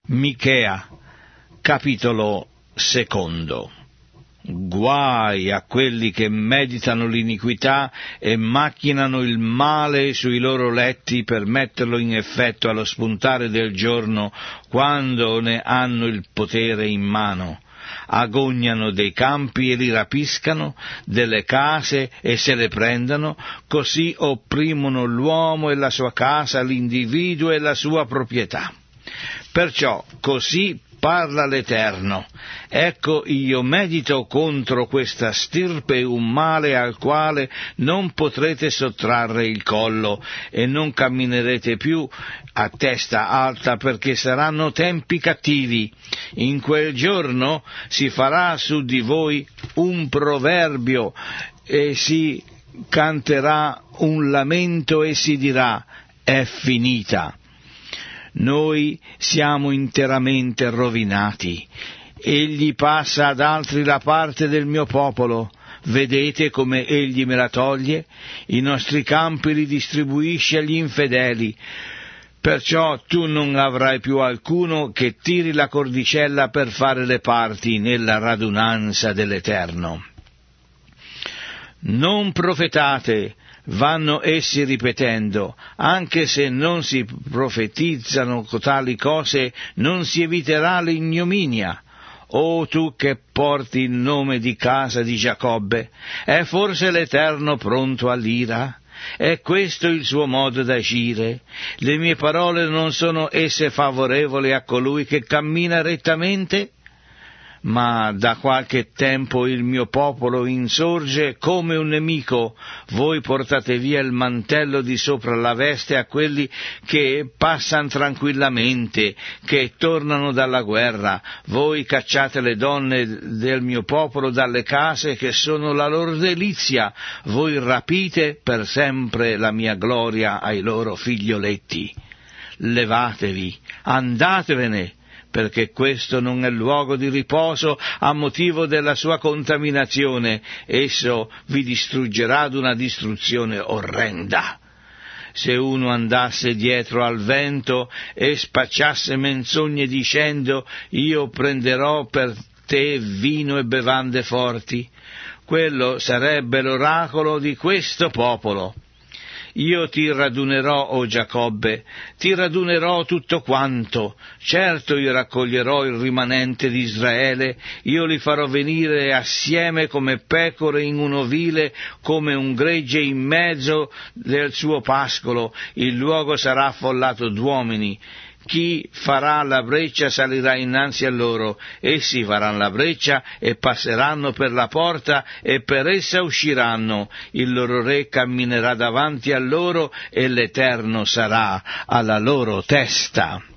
Michea, capitolo 2. Guai a quelli che meditano l'iniquità e macchinano il male sui loro letti per metterlo in effetto allo spuntare del giorno, quando ne hanno il potere in mano. Agognano dei campi e li rapiscano, delle case e se le prendano, così opprimono l'uomo e la sua casa, l'individuo e la sua proprietà. Perciò così parla l'Eterno: ecco, io medito contro questa stirpe un male al quale non potrete sottrarre il collo e non camminerete più a testa alta, perché saranno tempi cattivi. In quel giorno si farà su di voi un proverbio e si canterà un lamento e si dirà: è finita. Noi siamo interamente rovinati. Egli passa ad altri la parte del mio popolo. Vedete come egli me la toglie? I nostri campi li distribuisce agli infedeli. Perciò tu non avrai più alcuno che tiri la cordicella per fare le parti nella radunanza dell'Eterno. Non profetate, vanno essi ripetendo, anche se non si profetizzano tali cose, non si eviterà l'ignominia. O tu che porti il nome di casa di Giacobbe, è forse l'Eterno pronto all'ira? È questo il suo modo d'agire? Le mie parole non sono esse favorevoli a colui che cammina rettamente? Ma da qualche tempo il mio popolo insorge come un nemico. Voi portate via il mantello di sopra la veste a quelli che passano tranquillamente, che tornano dalla guerra. Voi cacciate le donne del mio popolo dalle case che sono la loro delizia. Voi rapite per sempre la mia gloria ai loro figlioletti. Levatevi, andatevene, perché questo non è luogo di riposo a motivo della sua contaminazione. Esso vi distruggerà ad una distruzione orrenda. Se uno andasse dietro al vento e spacciasse menzogne dicendo: io prenderò per te vino e bevande forti, quello sarebbe l'oracolo di questo popolo. Io ti radunerò, o Giacobbe, ti radunerò tutto quanto. Certo io raccoglierò il rimanente di Israele, io li farò venire assieme come pecore in un ovile, come un gregge in mezzo del suo pascolo. Il luogo sarà affollato d'uomini. Chi farà la breccia salirà innanzi a loro, essi faranno la breccia e passeranno per la porta e per essa usciranno, il loro re camminerà davanti a loro e l'Eterno sarà alla loro testa.